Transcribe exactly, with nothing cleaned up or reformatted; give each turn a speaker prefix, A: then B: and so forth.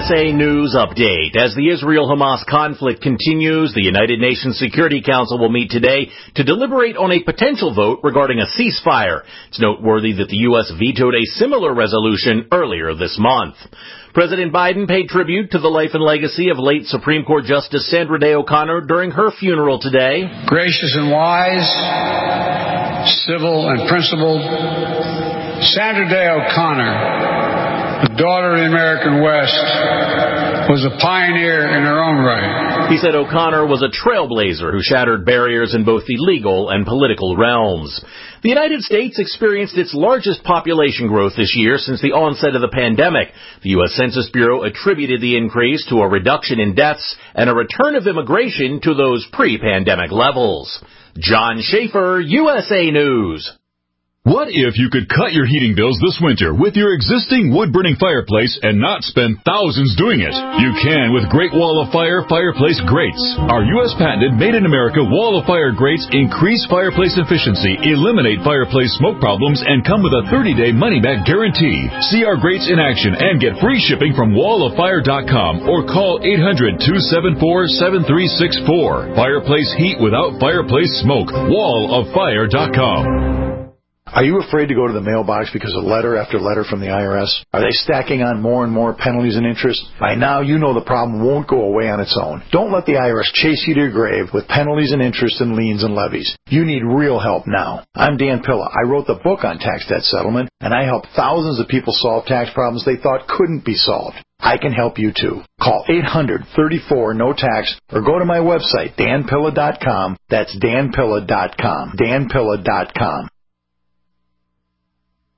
A: S A News Update. As the Israel-Hamas conflict continues, the United Nations Security Council will meet today to deliberate on a potential vote regarding a ceasefire. It's noteworthy that the U S vetoed a similar resolution earlier this month. President Biden paid tribute to the life and legacy of late Supreme Court Justice Sandra Day O'Connor during her funeral today.
B: Gracious and wise, civil and principled, Sandra Day O'Connor, the daughter of the American West, was a pioneer in her own right.
A: He said O'Connor was a trailblazer who shattered barriers in both the legal and political realms. The United States experienced its largest population growth this year since the onset of the pandemic. The U S Census Bureau attributed the increase to a reduction in deaths and a return of immigration to those pre-pandemic levels. John Schaefer, U S A News.
C: What if you could cut your heating bills this winter with your existing wood-burning fireplace and not spend thousands doing it? You can with Great Wall of Fire fireplace grates. Our U S patented made-in-America Wall of Fire grates increase fireplace efficiency, eliminate fireplace smoke problems, and come with a thirty-day money-back guarantee. See our grates in action and get free shipping from wall of fire dot com or call eight hundred, two seven four, seven three six four. Fireplace heat without fireplace smoke. wall of fire dot com.
D: Are you afraid to go to the mailbox because of letter after letter from the I R S? Are they stacking on more and more penalties and interest? By now, you know the problem won't go away on its own. Don't let the I R S chase you to your grave with penalties and interest and liens and levies. You need real help now. I'm Dan Pilla. I wrote the book on tax debt settlement, and I helped thousands of people solve tax problems they thought couldn't be solved. I can help you too. Call eight hundred, thirty-four, no tax or go to my website, dan pilla dot com. That's dan pilla dot com. dan pilla dot com.